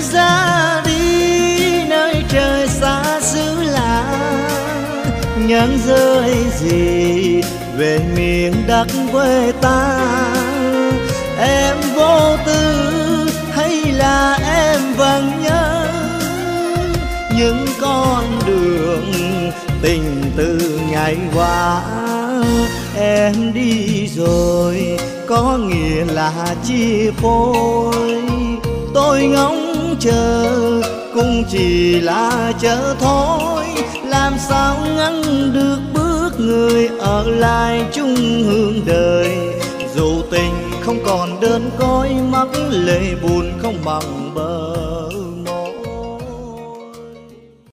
ra đi nơi trời xa xứ lạ, nhắn rơi gì về miền đất quê ta. Em vô tư hay là em vẫn nhớ những con đường tình từ ngày qua. Em đi rồi có nghĩa là chia phôi, tôi ngóng chờ cũng chỉ là chờ thôi. Làm sao ngăn được bước người ở lại chung hương đời, dù tình không còn đơn côi, mắt lệ buồn không bằng bờ.